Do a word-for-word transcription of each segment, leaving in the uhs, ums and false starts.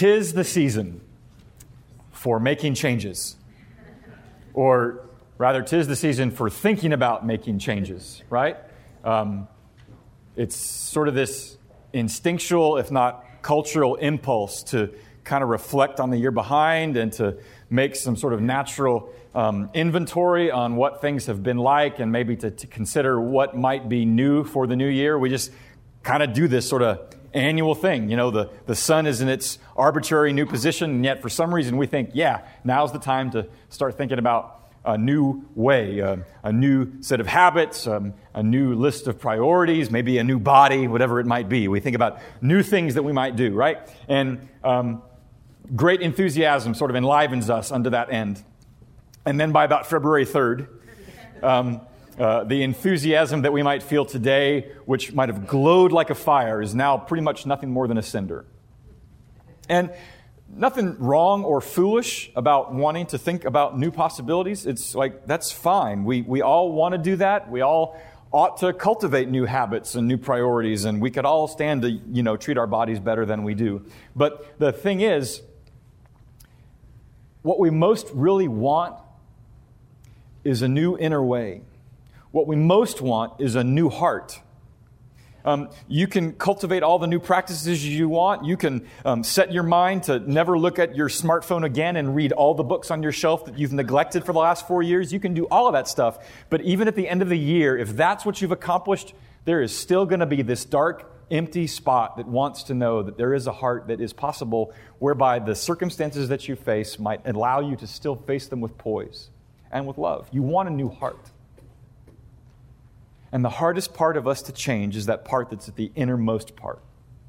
'tis the season for making changes. Or rather, 'tis the season for thinking about making changes, right? Um, it's sort of this instinctual, if not cultural impulse to kind of reflect on the year behind and to make some sort of natural um, inventory on what things have been like and maybe to, to consider what might be new for the new year. We just kind of do this sort of annual thing. You know, the, the sun is in its arbitrary new position, and yet for some reason we think, yeah, now's the time to start thinking about a new way, uh, a new set of habits, um, a new list of priorities, maybe a new body, whatever it might be. We think about new things that we might do, right? And um, great enthusiasm sort of enlivens us unto that end. And then by about February third, um, uh, the enthusiasm that we might feel today, which might have glowed like a fire, is now pretty much nothing more than a cinder. And nothing wrong or foolish about wanting to think about new possibilities. It's like, that's fine. We we all want to do that. We all ought to cultivate new habits and new priorities, and we could all stand to, you know, treat our bodies better than we do. But the thing is, what we most really want is a new inner way. What we most want is a new heart. Um, you can cultivate all the new practices you want. You can um, set your mind to never look at your smartphone again and read all the books on your shelf that you've neglected for the last four years. You can do all of that stuff. But even at the end of the year, if that's what you've accomplished, there is still going to be this dark, empty spot that wants to know that there is a heart that is possible whereby the circumstances that you face might allow you to still face them with poise and with love. You want a new heart. And the hardest part of us to change is that part that's at the innermost part.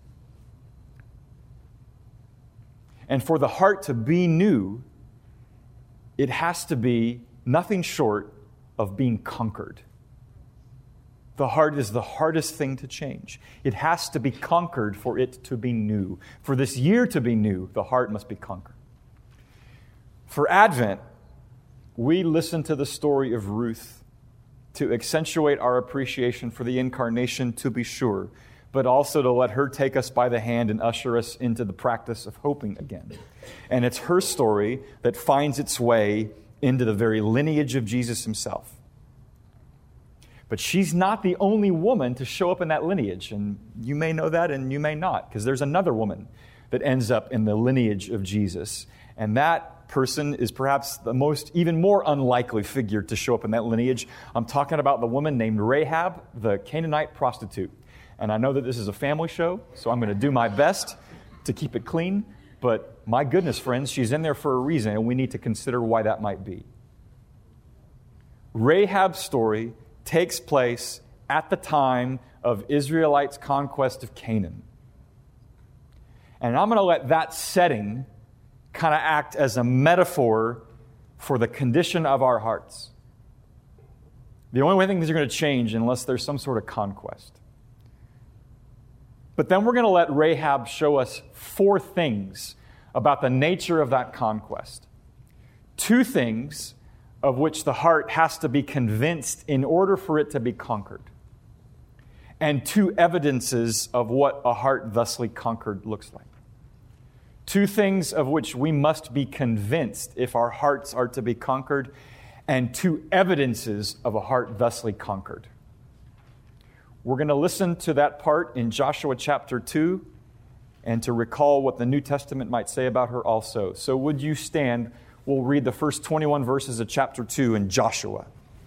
And for the heart to be new, it has to be nothing short of being conquered. The heart is the hardest thing to change. It has to be conquered for it to be new. For this year to be new, the heart must be conquered. For Advent, we listen to the story of Ruth to accentuate our appreciation for the incarnation, to be sure, but also to let her take us by the hand and usher us into the practice of hoping again. And it's her story that finds its way into the very lineage of Jesus himself. But she's not the only woman to show up in that lineage, and you may know that and you may not, because there's another woman that ends up in the lineage of Jesus, and that person is perhaps the most, even more unlikely figure to show up in that lineage. I'm talking about the woman named Rahab, the Canaanite prostitute. And I know that this is a family show, so I'm going to do my best to keep it clean. But my goodness, friends, she's in there for a reason, and we need to consider why that might be. Rahab's story takes place at the time of Israelites' conquest of Canaan. And I'm going to let that setting kind of act as a metaphor for the condition of our hearts. The only way things are going to change unless there's some sort of conquest. But then we're going to let Rahab show us four things about the nature of that conquest. Two things of which the heart has to be convinced in order for it to be conquered. And two evidences of what a heart thusly conquered looks like. Two things of which we must be convinced if our hearts are to be conquered, and two evidences of a heart thusly conquered. We're going to listen to that part in Joshua chapter two, and to recall what the New Testament might say about her also. So would you stand? We'll read the first twenty-one verses of chapter two in Joshua.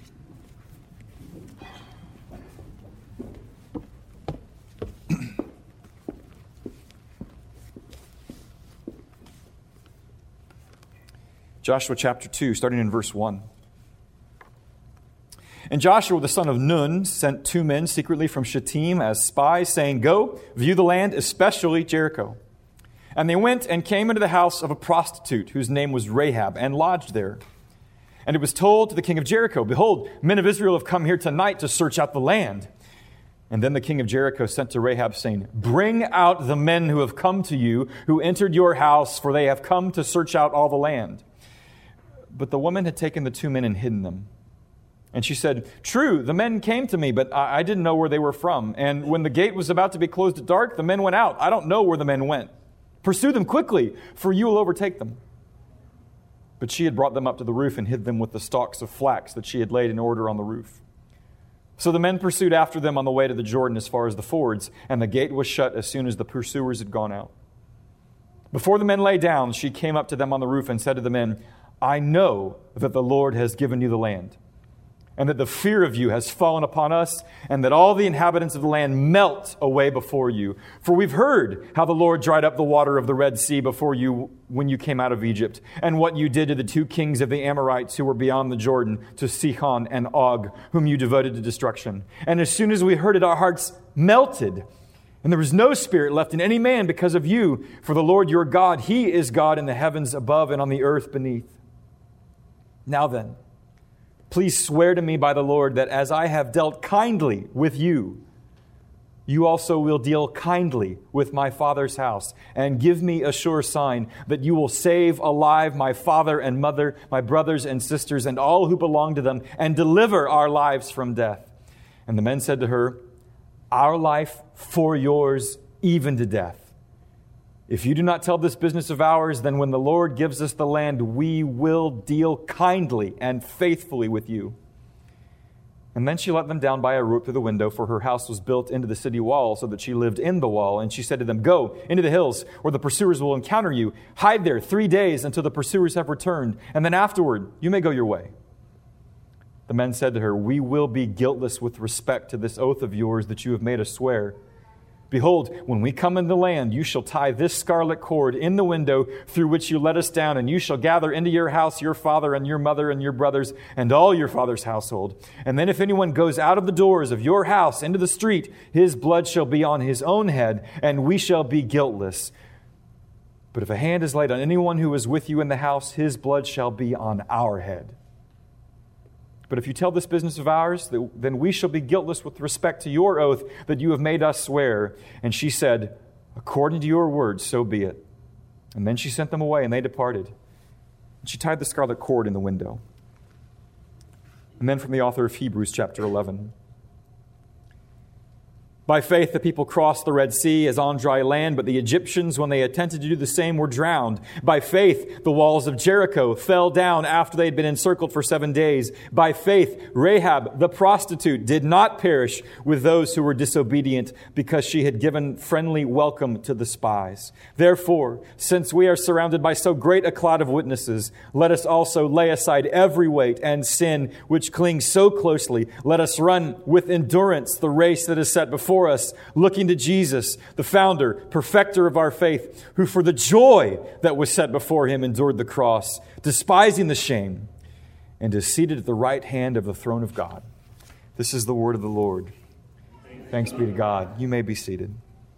Joshua chapter two, starting in verse one. And Joshua, the son of Nun, sent two men secretly from Shittim as spies, saying, "Go, view the land, especially Jericho." And they went and came into the house of a prostitute, whose name was Rahab, and lodged there. And it was told to the king of Jericho, "Behold, men of Israel have come here tonight to search out the land." And then the king of Jericho sent to Rahab, saying, "Bring out the men who have come to you, who entered your house, for they have come to search out all the land." But the woman had taken the two men and hidden them. And she said, "True, the men came to me, but I didn't know where they were from. And when the gate was about to be closed at dark, the men went out. I don't know where the men went." Pursue them quickly, for you will overtake them." But she had brought them up to the roof and hid them with the stalks of flax that she had laid in order on the roof. So the men pursued after them on the way to the Jordan as far as the fords, and the gate was shut as soon as the pursuers had gone out. Before the men lay down, she came up to them on the roof and said to the men, "I know that the Lord has given you the land, and that the fear of you has fallen upon us, and that all the inhabitants of the land melt away before you. For we've heard how the Lord dried up the water of the Red Sea before you when you came out of Egypt, and what you did to the two kings of the Amorites who were beyond the Jordan, to Sihon and Og, whom you devoted to destruction. And as soon as we heard it, our hearts melted, and there was no spirit left in any man because of you. For the Lord your God, He is God in the heavens above and on the earth beneath. Now then, please swear to me by the Lord that as I have dealt kindly with you, you also will deal kindly with my father's house, and give me a sure sign that you will save alive my father and mother, my brothers and sisters, and all who belong to them, and deliver our lives from death." And the men said to her, "Our life for yours, even to death. If you do not tell this business of ours, then when the Lord gives us the land, we will deal kindly and faithfully with you." And then she let them down by a rope through the window, for her house was built into the city wall, so that she lived in the wall. And she said to them, "Go into the hills, where the pursuers will encounter you. Hide there three days until the pursuers have returned, and then afterward you may go your way." The men said to her, "We will be guiltless with respect to this oath of yours that you have made us swear. Behold, when we come into the land, you shall tie this scarlet cord in the window through which you let us down, and you shall gather into your house your father and your mother and your brothers and all your father's household. And then if anyone goes out of the doors of your house into the street, his blood shall be on his own head, and we shall be guiltless. But if a hand is laid on anyone who is with you in the house, his blood shall be on our head. But if you tell this business of ours, then we shall be guiltless with respect to your oath that you have made us swear." And she said, "According to your words, so be it." And then she sent them away, and they departed. And she tied the scarlet cord in the window. And then from the author of Hebrews chapter eleven. By faith, the people crossed the Red Sea as on dry land, but the Egyptians, when they attempted to do the same, were drowned. By faith, the walls of Jericho fell down after they had been encircled for seven days. By faith, Rahab, the prostitute, did not perish with those who were disobedient, because she had given friendly welcome to the spies. Therefore, since we are surrounded by so great a cloud of witnesses, let us also lay aside every weight and sin which clings so closely. Let us run with endurance the race that is set before us, looking to Jesus, the founder, perfecter of our faith, who for the joy that was set before him endured the cross, despising the shame, and is seated at the right hand of the throne of God. This is the word of the Lord. Thanks be to God. You may be seated.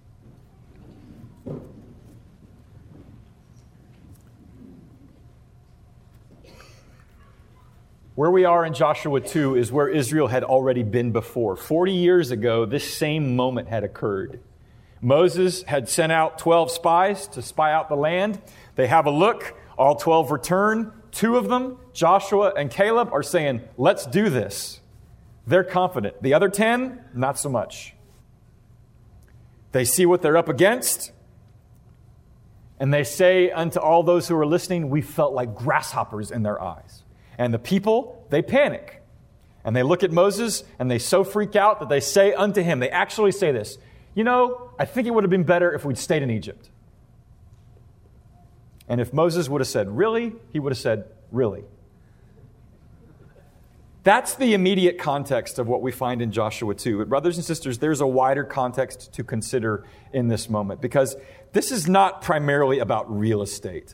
Where we are in Joshua two is where Israel had already been before. Forty years ago, this same moment had occurred. Moses had sent out twelve spies to spy out the land. They have a look. All twelve return. Two of them, Joshua and Caleb, are saying, "Let's do this." They're confident. The other ten, not so much. They see what they're up against, and they say unto all those who are listening, "We felt like grasshoppers in their eyes." And the people, they panic. And they look at Moses, and they so freak out that they say unto him, they actually say this, "You know, I think it would have been better if we'd stayed in Egypt." And if Moses would have said, "Really?" he would have said, "Really?" That's the immediate context of what we find in Joshua two. But brothers and sisters, there's a wider context to consider in this moment, because this is not primarily about real estate.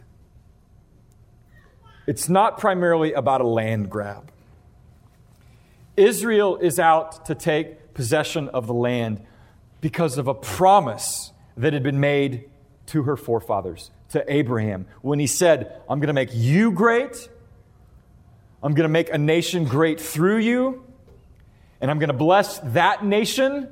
It's not primarily about a land grab. Israel is out to take possession of the land because of a promise that had been made to her forefathers, to Abraham, when he said, "I'm going to make you great. I'm going to make a nation great through you. And I'm going to bless that nation.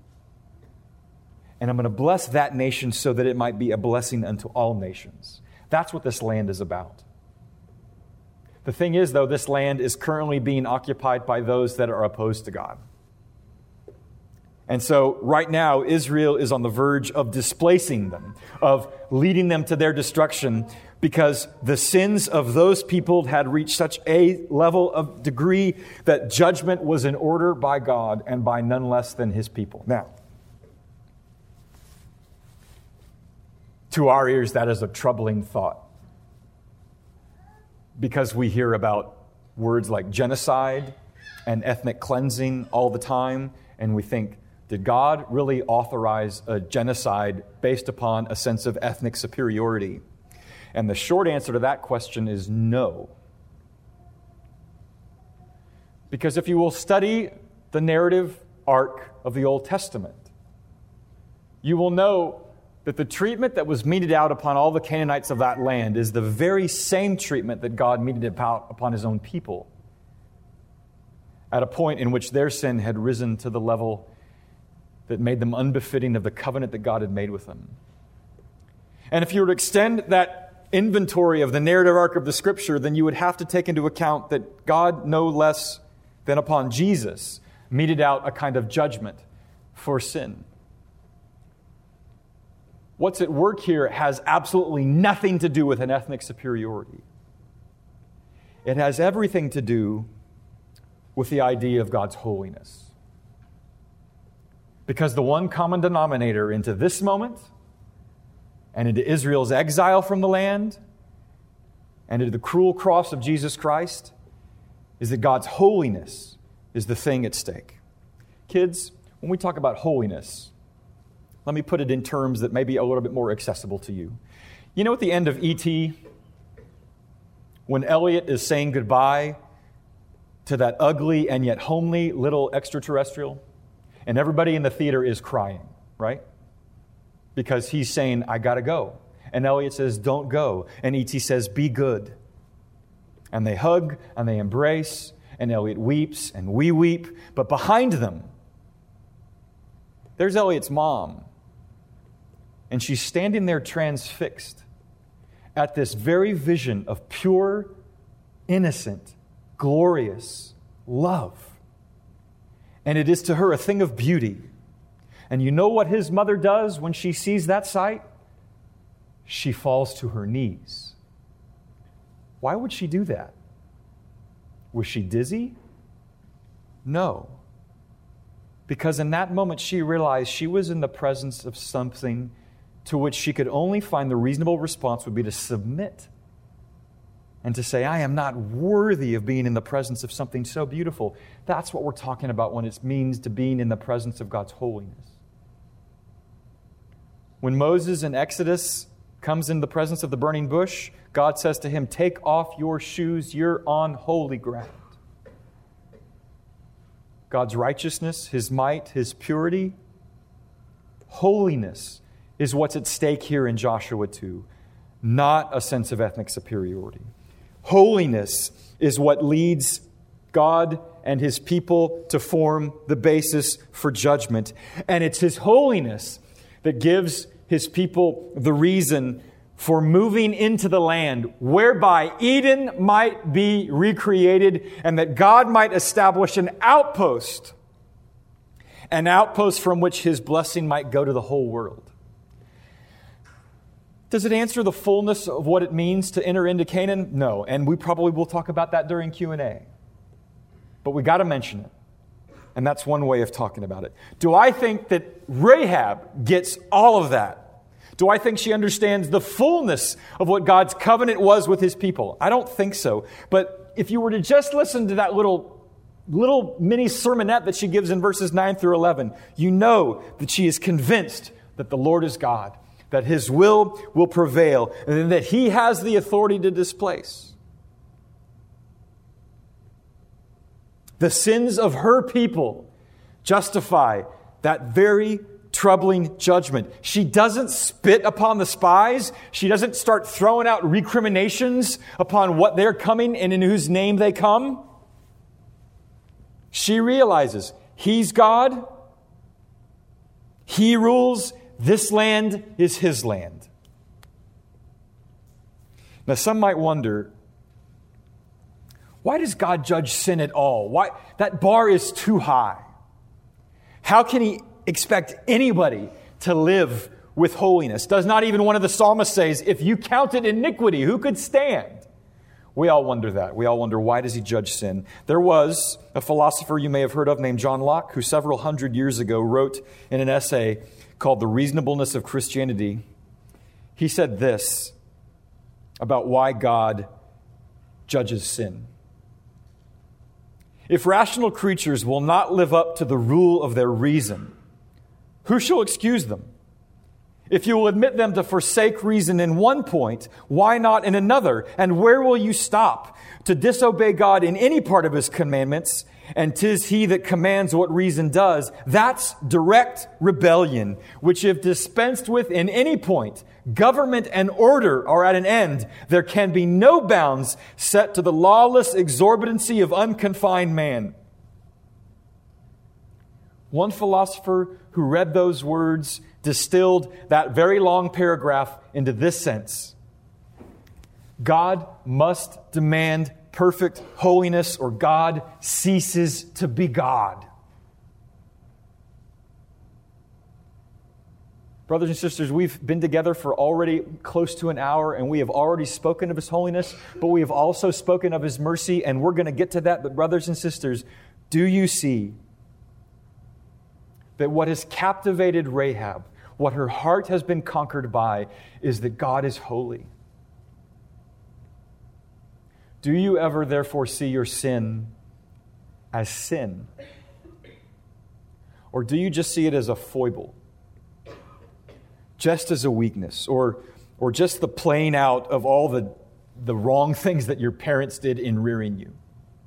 And I'm going to bless that nation so that it might be a blessing unto all nations." That's what this land is about. The thing is, though, this land is currently being occupied by those that are opposed to God. And so right now, Israel is on the verge of displacing them, of leading them to their destruction, because the sins of those people had reached such a level of degree that judgment was in order by God and by none less than his people. Now, to our ears, that is a troubling thought, because we hear about words like genocide and ethnic cleansing all the time, and we think, did God really authorize a genocide based upon a sense of ethnic superiority? And the short answer to that question is no. Because if you will study the narrative arc of the Old Testament, you will know that the treatment that was meted out upon all the Canaanites of that land is the very same treatment that God meted out upon his own people, at a point in which their sin had risen to the level that made them unbefitting of the covenant that God had made with them. And if you were to extend that inventory of the narrative arc of the Scripture, then you would have to take into account that God, no less than upon Jesus, meted out a kind of judgment for sin. What's at work here has absolutely nothing to do with an ethnic superiority. It has everything to do with the idea of God's holiness. Because the one common denominator into this moment and into Israel's exile from the land and into the cruel cross of Jesus Christ is that God's holiness is the thing at stake. Kids, when we talk about holiness, let me put it in terms that may be a little bit more accessible to you. You know, at the end of E T, when Elliot is saying goodbye to that ugly and yet homely little extraterrestrial, and everybody in the theater is crying, right? Because he's saying, I gotta go. And Elliot says, don't go. And E T says, be good. And they hug and they embrace, and Elliot weeps and we weep. But behind them, there's Elliot's mom. And she's standing there transfixed at this very vision of pure, innocent, glorious love. And it is to her a thing of beauty. And you know what his mother does when she sees that sight? She falls to her knees. Why would she do that? Was she dizzy? No. Because in that moment she realized she was in the presence of something to which she could only find the reasonable response would be to submit and to say, I am not worthy of being in the presence of something so beautiful. That's what we're talking about when it means to being in the presence of God's holiness. When Moses in Exodus comes in the presence of the burning bush, God says to him, take off your shoes, you're on holy ground. God's righteousness, his might, his purity, holiness is what's at stake here in Joshua two, not a sense of ethnic superiority. Holiness is what leads God and his people to form the basis for judgment. And it's his holiness that gives his people the reason for moving into the land whereby Eden might be recreated and that God might establish an outpost, an outpost from which his blessing might go to the whole world. Does it answer the fullness of what it means to enter into Canaan? No, and we probably will talk about that during Q and A. But we got to mention it, and that's one way of talking about it. Do I think that Rahab gets all of that? Do I think she understands the fullness of what God's covenant was with his people? I don't think so. But if you were to just listen to that little, little mini sermonette that she gives in verses nine through eleven, you know that she is convinced that the Lord is God, that his will will prevail, and that he has the authority to displace. The sins of her people justify that very troubling judgment. She doesn't spit upon the spies. She doesn't start throwing out recriminations upon what they're coming and in whose name they come. She realizes he's God. He rules. This land is his land. Now, some might wonder, why does God judge sin at all? Why? That bar is too high. How can he expect anybody to live with holiness. Does not even one of the psalmists says, if you counted iniquity, who could stand? We all wonder that. We all wonder, why does he judge sin? There was a philosopher you may have heard of named John Locke, who several hundred years ago wrote in an essay called The Reasonableness of Christianity. He said this about why God judges sin. If rational creatures will not live up to the rule of their reason, who shall excuse them? If you will admit them to forsake reason in one point, why not in another? And where will you stop? To disobey God in any part of his commandments, and 'tis he that commands what reason does, that's direct rebellion, which if dispensed with in any point, government and order are at an end. There can be no bounds set to the lawless exorbitancy of unconfined man. One philosopher who read those words distilled that very long paragraph into this sense: God must demand perfect holiness or God ceases to be God. Brothers and sisters, we've been together for already close to an hour, and we have already spoken of his holiness, but we have also spoken of his mercy, and we're going to get to that. But brothers and sisters, do you see that what has captivated Rahab, what her heart has been conquered by, is that God is holy? Do you ever, therefore, see your sin as sin? Or do you just see it as a foible? Just as a weakness? Or, or just the playing out of all the, the wrong things that your parents did in rearing you?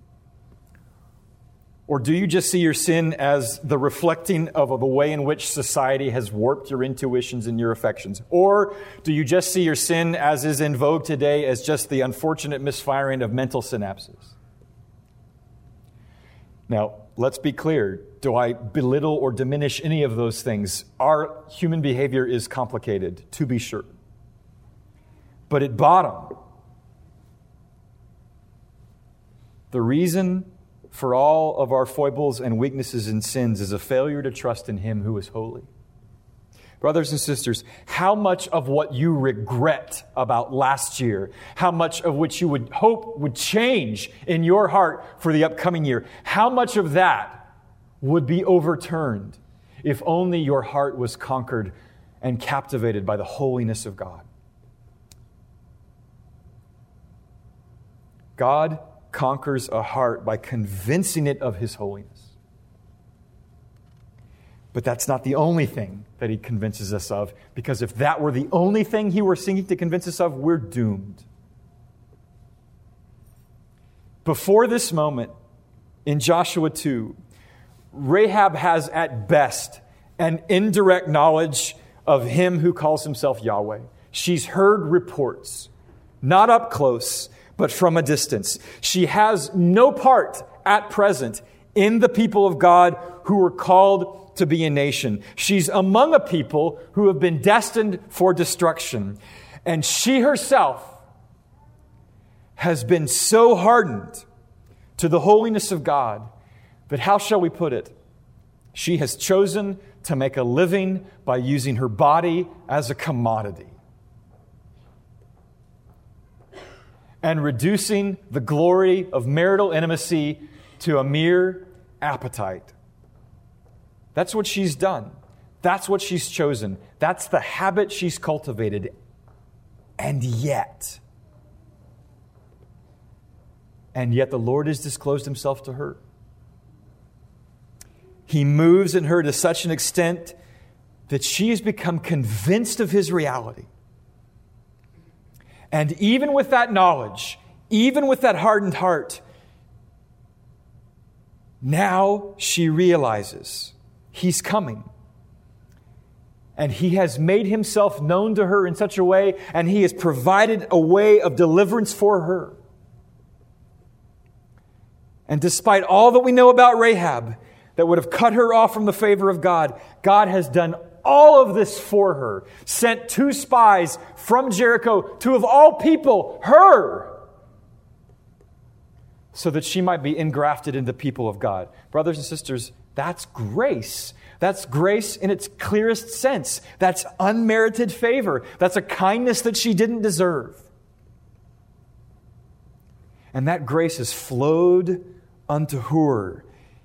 Or do you just see your sin as the reflecting of the way in which society has warped your intuitions and your affections? Or do you just see your sin, as is in vogue today, as just the unfortunate misfiring of mental synapses? Now, let's be clear. Do I belittle or diminish any of those things? Our human behavior is complicated, to be sure. But at bottom, the reason for all of our foibles and weaknesses and sins is a failure to trust in him who is holy. Brothers and sisters, how much of what you regret about last year, how much of which you would hope would change in your heart for the upcoming year, how much of that would be overturned if only your heart was conquered and captivated by the holiness of God? God conquers a heart by convincing it of his holiness. But that's not the only thing that he convinces us of, because if that were the only thing he were seeking to convince us of, we're doomed. Before this moment, in Joshua two, Rahab has at best an indirect knowledge of him who calls himself Yahweh. She's heard reports, not up close, but from a distance. She has no part at present in the people of God who were called to be a nation. She's among a people who have been destined for destruction. And she herself has been so hardened to the holiness of God that, how shall we put it? She has chosen to make a living by using her body as a commodity and reducing the glory of marital intimacy to a mere appetite. That's what she's done. That's what she's chosen. That's the habit she's cultivated. And yet, and yet the Lord has disclosed himself to her. He moves in her to such an extent that she has become convinced of his reality. And even with that knowledge, even with that hardened heart, now she realizes he's coming. And he has made himself known to her in such a way, and he has provided a way of deliverance for her. And despite all that we know about Rahab that would have cut her off from the favor of God, God has done all of this for her. Sent two spies from Jericho to, of all people, her, so that she might be engrafted into the people of God. Brothers and sisters, that's grace. That's grace in its clearest sense. That's unmerited favor. That's a kindness that she didn't deserve. And that grace has flowed unto her.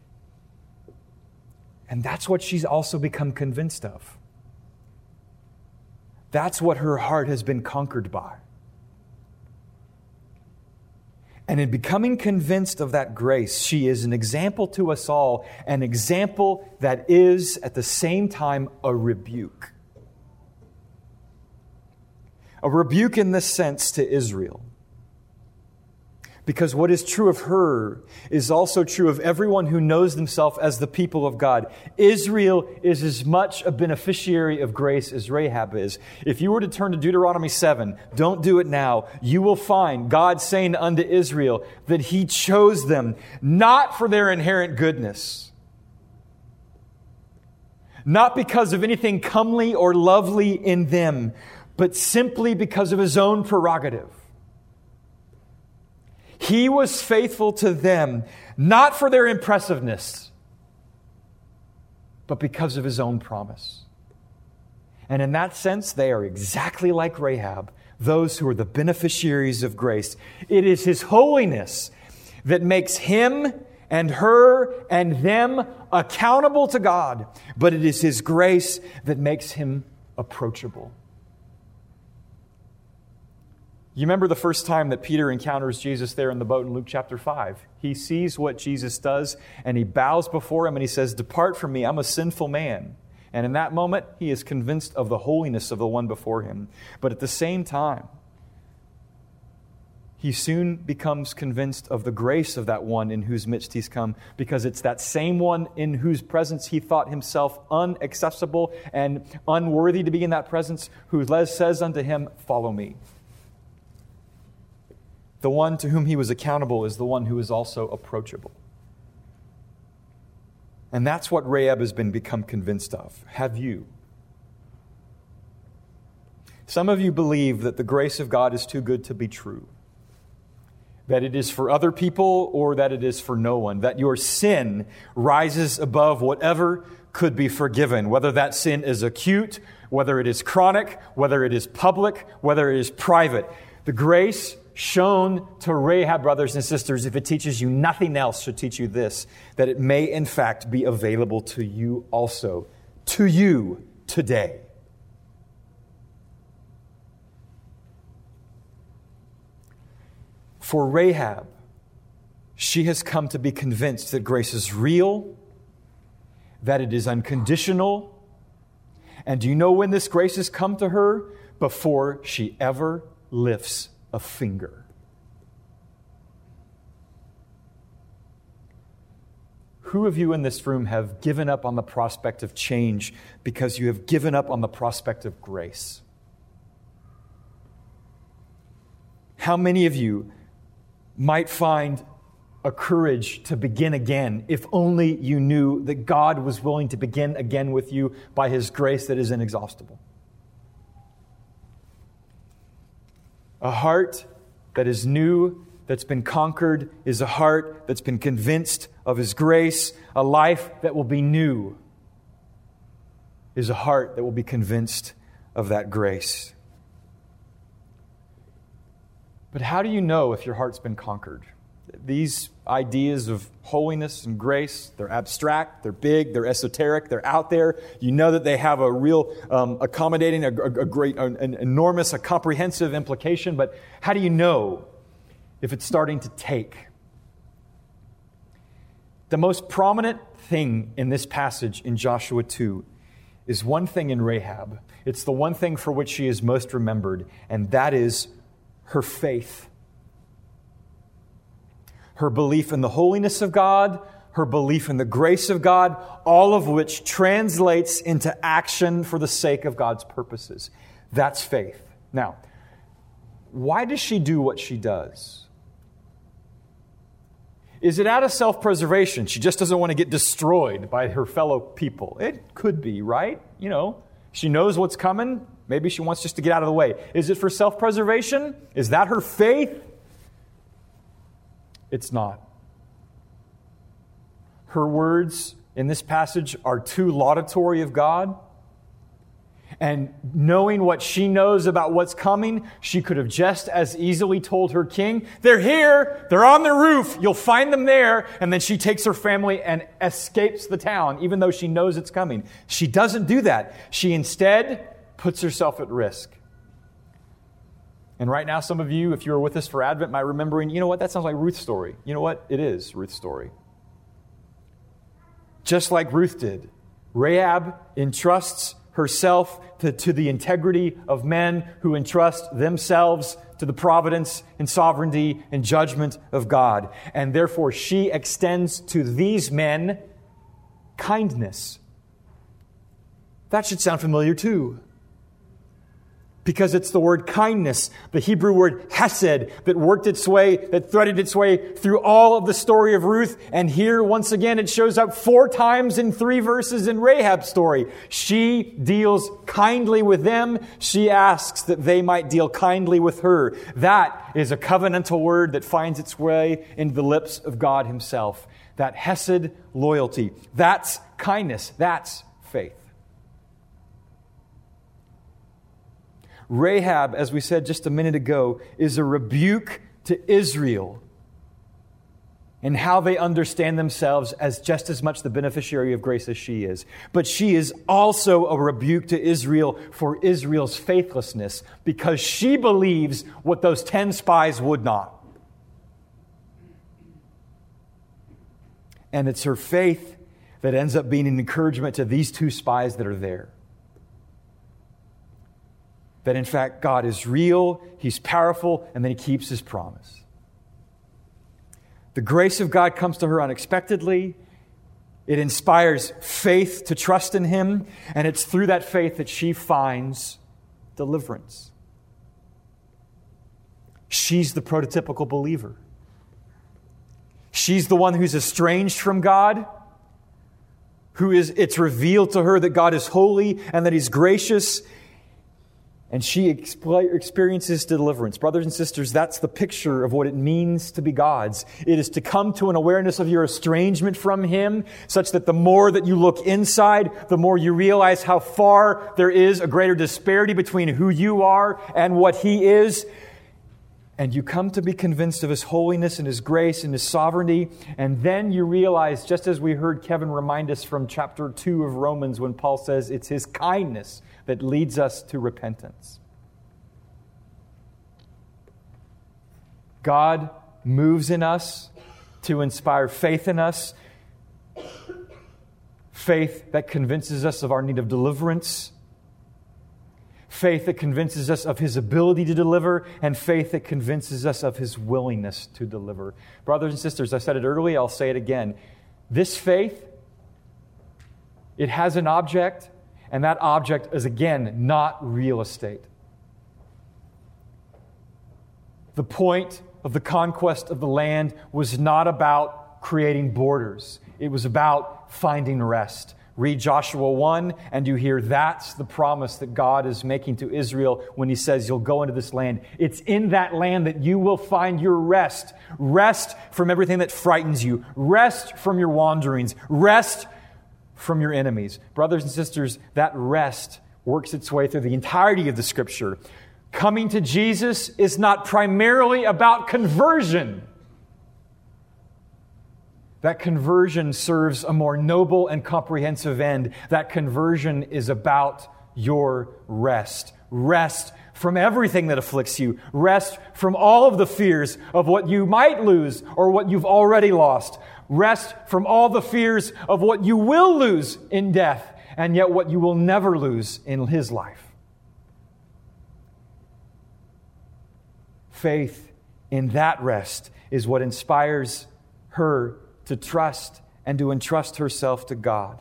And that's what she's also become convinced of. That's what her heart has been conquered by. And in becoming convinced of that grace, she is an example to us all, an example that is at the same time a rebuke. A rebuke in this sense to Israel. Because what is true of her is also true of everyone who knows themselves as the people of God. Israel is as much a beneficiary of grace as Rahab is. If you were to turn to Deuteronomy seven, don't do it now, you will find God saying unto Israel that He chose them not for their inherent goodness, not because of anything comely or lovely in them, but simply because of His own prerogative. He was faithful to them, not for their impressiveness, but because of His own promise. And in that sense, they are exactly like Rahab, those who are the beneficiaries of grace. It is His holiness that makes him and her and them accountable to God, but it is His grace that makes him approachable. You remember the first time that Peter encounters Jesus there in the boat in Luke chapter five. He sees what Jesus does and he bows before Him and he says, "Depart from me, I'm a sinful man." And in that moment, he is convinced of the holiness of the one before him. But at the same time, he soon becomes convinced of the grace of that one in whose midst he's come, because it's that same one in whose presence he thought himself unaccessible and unworthy to be in that presence, who says unto him, "Follow me." The one to whom he was accountable is the one who is also approachable. And that's what Rahab has been become convinced of. Have you? Some of you believe that the grace of God is too good to be true. That it is for other people or that it is for no one. That your sin rises above whatever could be forgiven. Whether that sin is acute, whether it is chronic, whether it is public, whether it is private. The grace shown to Rahab, brothers and sisters, if it teaches you nothing else, should teach you this, that it may in fact be available to you also, to you today. For Rahab, she has come to be convinced that grace is real, that it is unconditional. And do you know when this grace has come to her? Before she ever lifts a finger. Who of you in this room have given up on the prospect of change because you have given up on the prospect of grace? How many of you might find a courage to begin again if only you knew that God was willing to begin again with you by His grace that is inexhaustible? A heart that is new, that's been conquered, is a heart that's been convinced of His grace. A life that will be new is a heart that will be convinced of that grace. But how do you know if your heart's been conquered? These ideas of holiness and grace, they're abstract, they're big, they're esoteric, they're out there. You know that they have a real um, accommodating, a, a, a great, an, an enormous, a comprehensive implication. But how do you know if it's starting to take? The most prominent thing in this passage in Joshua two is one thing in Rahab. It's the one thing for which she is most remembered, and that is her faith. Her belief in the holiness of God, her belief in the grace of God, all of which translates into action for the sake of God's purposes. That's faith. Now, why does she do what she does? Is it out of self-preservation? She just doesn't want to get destroyed by her fellow people. It could be, right? You know, she knows what's coming. Maybe she wants just to get out of the way. Is it for self-preservation? Is that her faith? It's not. Her words in this passage are too laudatory of God. And knowing what she knows about what's coming, she could have just as easily told her king, they're here, they're on the roof, you'll find them there. And then she takes her family and escapes the town, even though she knows it's coming. She doesn't do that. She instead puts herself at risk. And right now, some of you, if you were with us for Advent, might be remembering, you know what, that sounds like Ruth's story. You know what? It is Ruth's story. Just like Ruth did, Rahab entrusts herself to, to the integrity of men who entrust themselves to the providence and sovereignty and judgment of God. And therefore, she extends to these men kindness. That should sound familiar too. Because it's the word kindness, the Hebrew word hesed, that worked its way, that threaded its way through all of the story of Ruth. And here, once again, it shows up four times in three verses in Rahab's story. She deals kindly with them. She asks that they might deal kindly with her. That is a covenantal word that finds its way into the lips of God Himself. That hesed loyalty. That's kindness. That's faith. Rahab, as we said just a minute ago, is a rebuke to Israel and how they understand themselves as just as much the beneficiary of grace as she is. But she is also a rebuke to Israel for Israel's faithlessness because she believes what those ten spies would not. And it's her faith that ends up being an encouragement to these two spies that are there. That in fact, God is real, He's powerful, and then He keeps His promise. The grace of God comes to her unexpectedly. It inspires faith to trust in Him, and it's through that faith that she finds deliverance. She's the prototypical believer. She's the one who's estranged from God, who is, it's revealed to her that God is holy and that He's gracious. And she experiences deliverance. Brothers and sisters, that's the picture of what it means to be God's. It is to come to an awareness of your estrangement from Him, such that the more that you look inside, the more you realize how far there is a greater disparity between who you are and what He is. And you come to be convinced of His holiness and His grace and His sovereignty. And then you realize, just as we heard Kevin remind us from chapter two of Romans when Paul says it's His kindness that leads us to repentance. God moves in us to inspire faith in us. Faith that convinces us of our need of deliverance. Faith that convinces us of His ability to deliver, and faith that convinces us of His willingness to deliver. Brothers and sisters, I said it earlier, I'll say it again. This faith, it has an object, and that object is, again, not real estate. The point of the conquest of the land was not about creating borders. It was about finding rest. Read Joshua one, and you hear that's the promise that God is making to Israel when He says you'll go into this land. It's in that land that you will find your rest. Rest from everything that frightens you. Rest from your wanderings. Rest from your enemies. Brothers and sisters, that rest works its way through the entirety of the Scripture. Coming to Jesus is not primarily about conversion. That conversion serves a more noble and comprehensive end. That conversion is about your rest. Rest from everything that afflicts you. Rest from all of the fears of what you might lose or what you've already lost. Rest from all the fears of what you will lose in death and yet what you will never lose in His life. Faith in that rest is what inspires her to trust and to entrust herself to God.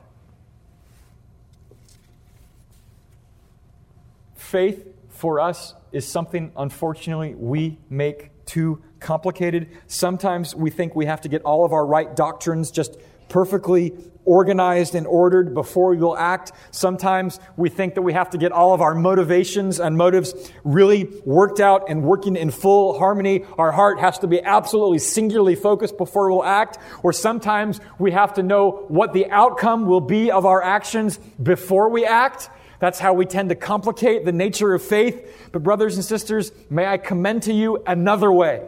Faith for us is something, unfortunately, we make too complicated. Sometimes we think we have to get all of our right doctrines just perfectly organized and ordered before we will act. Sometimes we think that we have to get all of our motivations and motives really worked out and working in full harmony. Our heart has to be absolutely singularly focused before we'll act. Or sometimes we have to know what the outcome will be of our actions before we act. That's how we tend to complicate the nature of faith. But brothers and sisters, may I commend to you another way.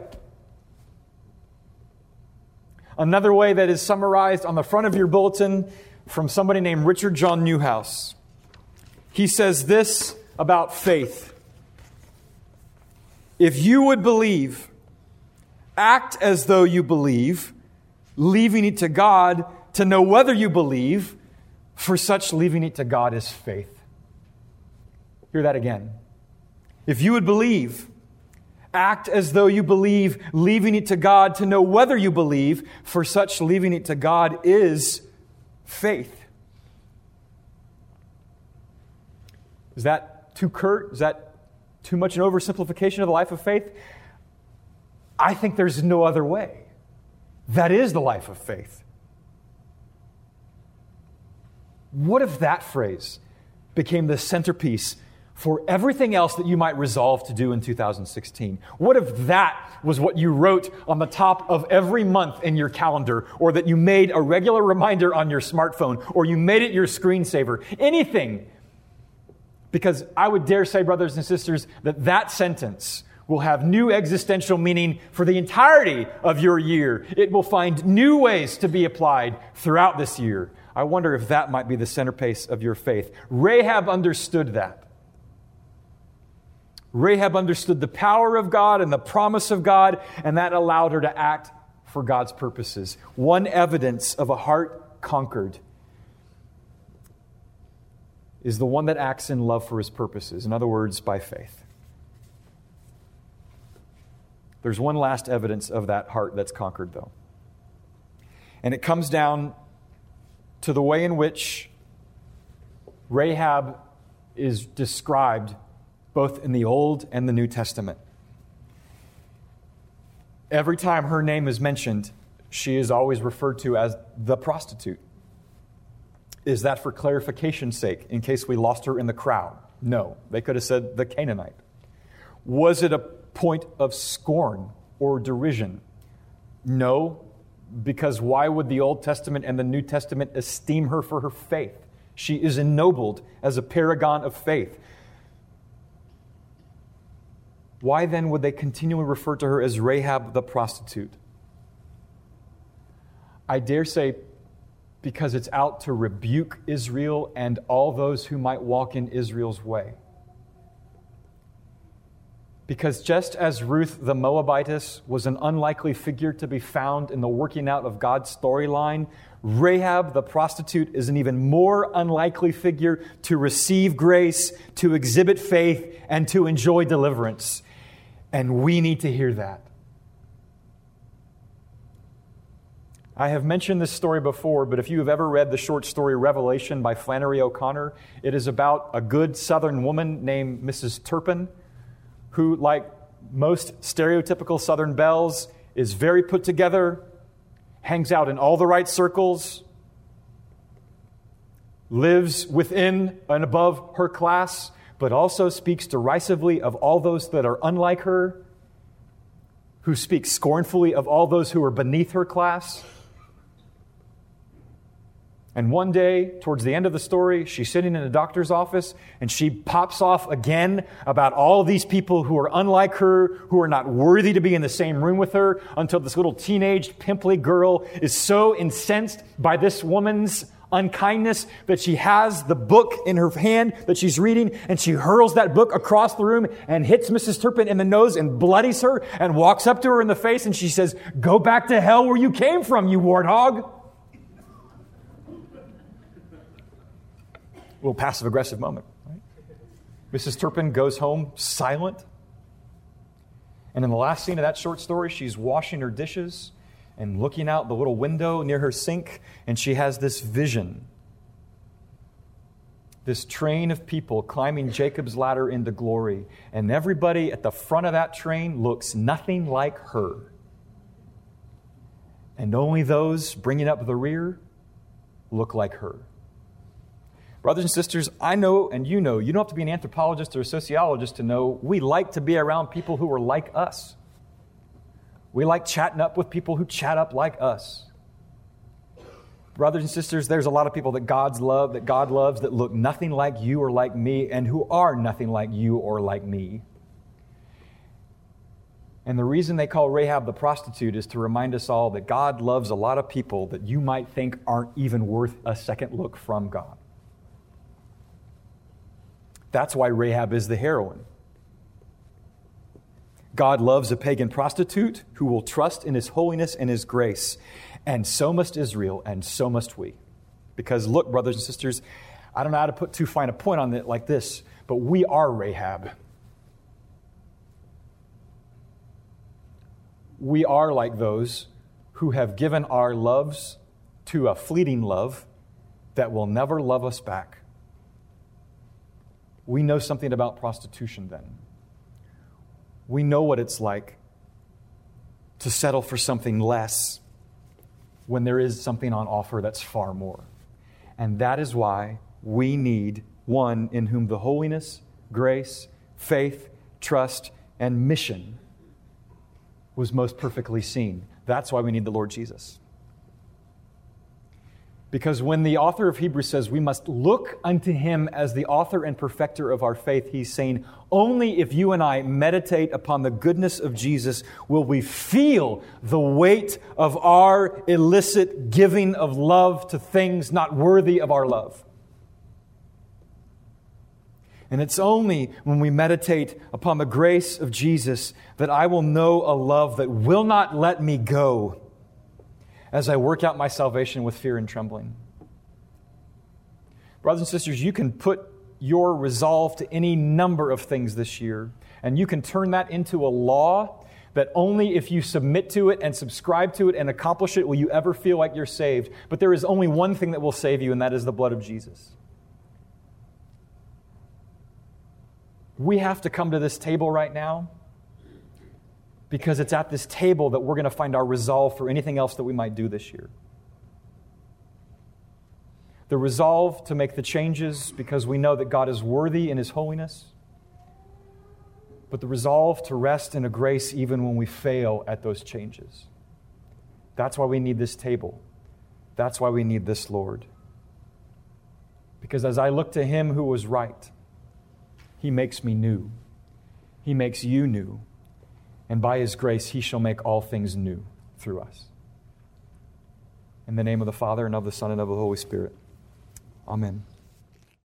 Another way that is summarized on the front of your bulletin from somebody named Richard John Newhouse. He says this about faith. If you would believe, act as though you believe, leaving it to God to know whether you believe, for such leaving it to God is faith. Hear that again. If you would believe, act as though you believe, leaving it to God to know whether you believe, for such leaving it to God is faith. Is that too curt? Is that too much an oversimplification of the life of faith? I think there's no other way. That is the life of faith. What if that phrase became the centerpiece for everything else that you might resolve to do in two thousand sixteen? What if that was what you wrote on the top of every month in your calendar, or that you made a regular reminder on your smartphone, or you made it your screensaver? Anything. Because I would dare say, brothers and sisters, that that sentence will have new existential meaning for the entirety of your year. It will find new ways to be applied throughout this year. I wonder if that might be the centerpiece of your faith. Rahab understood that. Rahab understood the power of God and the promise of God, and that allowed her to act for God's purposes. One evidence of a heart conquered is the one that acts in love for his purposes. In other words, by faith. There's one last evidence of that heart that's conquered, though. And it comes down to the way in which Rahab is described both in the Old and the New Testament. Every time her name is mentioned, she is always referred to as the prostitute. Is that for clarification's sake, in case we lost her in the crowd? No. They could have said the Canaanite. Was it a point of scorn or derision? No, because why would the Old Testament and the New Testament esteem her for her faith? She is ennobled as a paragon of faith. Why then would they continually refer to her as Rahab the prostitute? I dare say because it's out to rebuke Israel and all those who might walk in Israel's way. Because just as Ruth the Moabitess was an unlikely figure to be found in the working out of God's storyline, Rahab the prostitute is an even more unlikely figure to receive grace, to exhibit faith, and to enjoy deliverance. And we need to hear that. I have mentioned this story before, but if you have ever read the short story Revelation by Flannery O'Connor, it is about a good Southern woman named Missus Turpin, who, like most stereotypical Southern belles, is very put together, hangs out in all the right circles, lives within and above her class, but also speaks derisively of all those that are unlike her, who speaks scornfully of all those who are beneath her class. And one day, towards the end of the story, she's sitting in a doctor's office and she pops off again about all of these people who are unlike her, who are not worthy to be in the same room with her, until this little teenage, pimply girl is so incensed by this woman's unkindness that she has the book in her hand that she's reading, and she hurls that book across the room and hits Missus Turpin in the nose and bloodies her and walks up to her in the face and she says, "Go back to hell where you came from, you warthog." A little passive-aggressive moment, right? Missus Turpin goes home silent. And in the last scene of that short story, she's washing her dishes and looking out the little window near her sink, and she has this vision. This train of people climbing Jacob's ladder into glory, and everybody at the front of that train looks nothing like her. And only those bringing up the rear look like her. Brothers and sisters, I know and you know, you don't have to be an anthropologist or a sociologist to know we like to be around people who are like us. We like chatting up with people who chat up like us. Brothers and sisters, there's a lot of people that God's love, that God loves, that look nothing like you or like me, and who are nothing like you or like me. And the reason they call Rahab the prostitute is to remind us all that God loves a lot of people that you might think aren't even worth a second look from God. That's why Rahab is the heroine. God loves a pagan prostitute who will trust in His holiness and His grace. And so must Israel, and so must we. Because look, brothers and sisters, I don't know how to put too fine a point on it like this, but we are Rahab. We are like those who have given our loves to a fleeting love that will never love us back. We know something about prostitution then. We know what it's like to settle for something less when there is something on offer that's far more. And that is why we need one in whom the holiness, grace, faith, trust, and mission was most perfectly seen. That's why we need the Lord Jesus. Because when the author of Hebrews says we must look unto Him as the author and perfecter of our faith, he's saying only if you and I meditate upon the goodness of Jesus will we feel the weight of our illicit giving of love to things not worthy of our love. And it's only when we meditate upon the grace of Jesus that I will know a love that will not let me go as I work out my salvation with fear and trembling. Brothers and sisters, you can put your resolve to any number of things this year, and you can turn that into a law that only if you submit to it and subscribe to it and accomplish it will you ever feel like you're saved. But there is only one thing that will save you, and that is the blood of Jesus. We have to come to this table right now because it's at this table that we're going to find our resolve for anything else that we might do this year. The resolve to make the changes because we know that God is worthy in His holiness, but the resolve to rest in a grace even when we fail at those changes. That's why we need this table. That's why we need this Lord. Because as I look to Him who was right, He makes me new. He makes you new. And by His grace, He shall make all things new through us. In the name of the Father, and of the Son, and of the Holy Spirit. Amen.